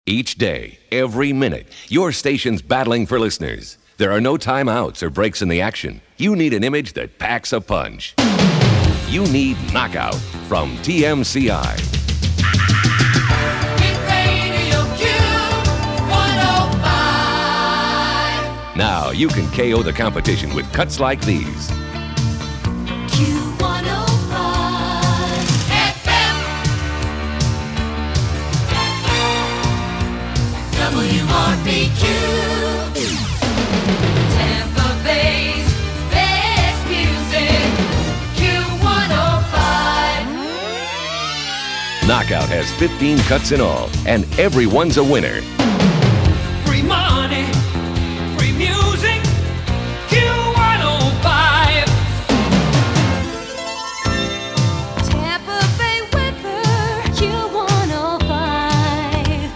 Each day, every minute, your station's battling for listeners. There are no timeouts or breaks in the action. You need an image that packs a punch. You need Knockout from TMCI. Now you can KO the competition with cuts like these. Q105 FM. WRBQ. Tampa Bay's best music. Q105. Knockout has 15 cuts in all, and everyone's a winner. Free money, free music, Q105. Tampa Bay weather. Q105.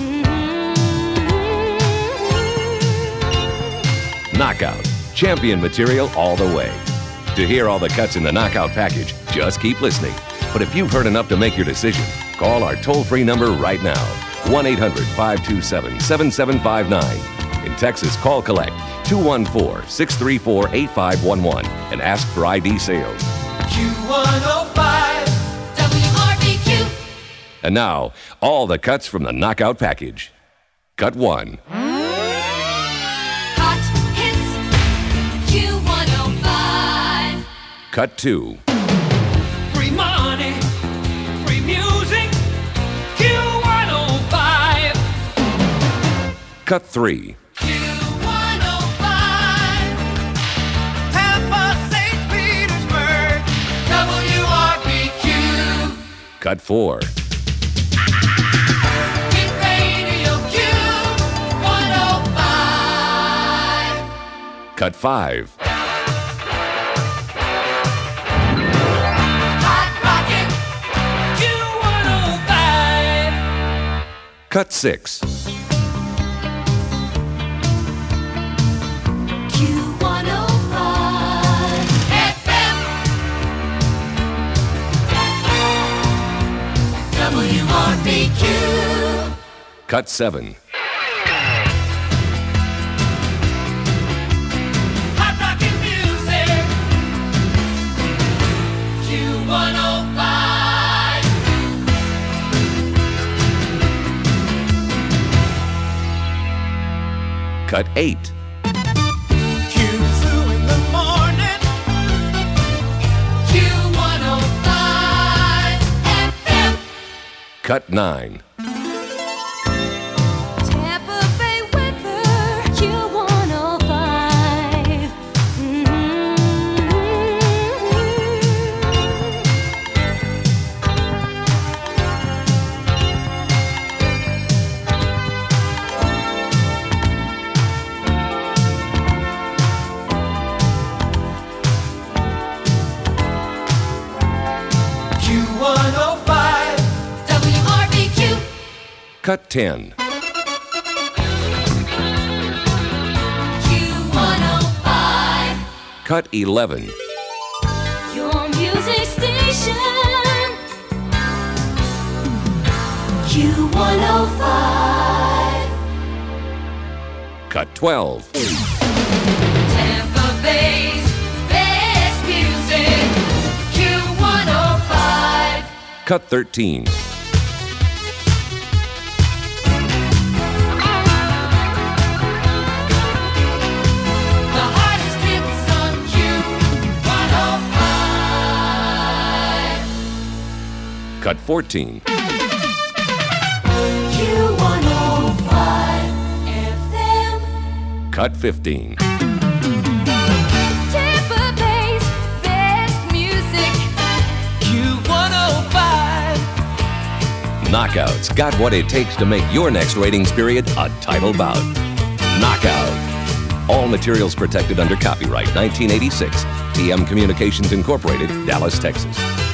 Knockout, champion material all the way. To hear all the cuts in the Knockout package, just keep listening. But if you've heard enough to make your decision, call our toll-free number right now, 1-800-527-7759. In Texas, call collect 214-634-8511 and ask for ID sales. Q105. WRBQ. And now, all the cuts from the Knockout package. Cut 1. Hot hits. Q105. Cut 2. Free money, free music, Q105. Cut 3. Q105. Tampa, St. Petersburg, WRBQ. Cut 4. Hit radio Q105. Cut 5. Hot rockin'. Q105. Cut 6. Q105 FM. WRBQ. Cut 7. Hot rockin' music, Q105. Cut 8. Q2 in the morning, Q105 FM. Cut 9. Tampa Bay weather. Q105. Q105. WRBQ. Cut 10. Q105. Cut 11. Your music station. Q105. Cut 12. Tampa Bay's best music. Q105. Cut 13. The hottest hits on Q105. Cut 14. Q105 FM. Cut 15. Tampa Bay's best music. Q105. Knockout's got what it takes to make your next ratings period a title bout. Knockout. All materials protected under copyright 1986. TM Communications Incorporated, Dallas, Texas.